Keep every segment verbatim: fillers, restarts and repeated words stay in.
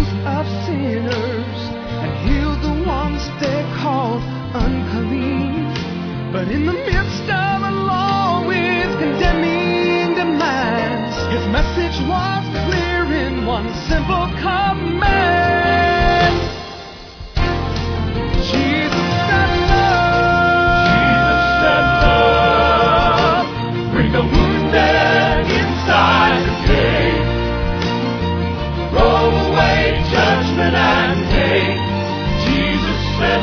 of sinners and healed the ones they called unclean. But in the midst of a law with condemning demands, his message was clear in one simple command. Jesus said love. Jesus said love. Bring the wounded inside the cave. Roll away judgment and hate. Jesus said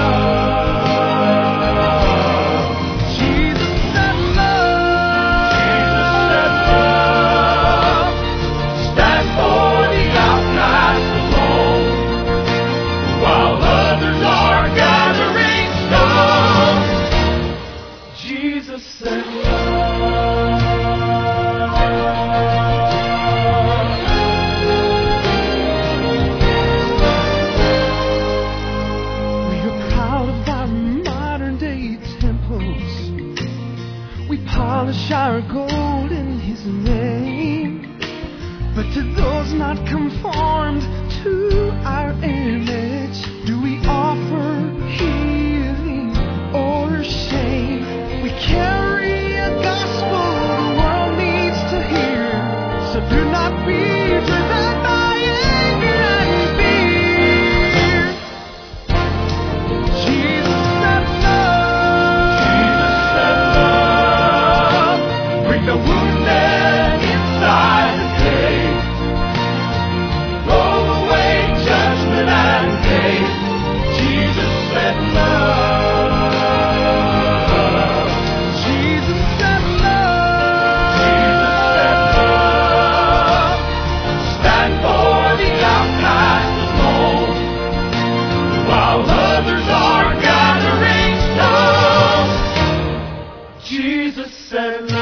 love. Jesus said love. Jesus said love. Stand for the outcast alone, while others are gathering stones. Jesus said love. We are proud of our modern day temples. We polish our gold in his name. But to those not conformed to our image, do we offer healing or shame? We carry a gospel the world needs to hear. So do not be driven by anger and fear. Jesus said love. Jesus said love. Bring the wounded inside the cave. Roll away judgment and hate. Jesus said love. Jesus said love. Jesus said love. Stand for the outcast alone, while others are gathering stones. Jesus said love.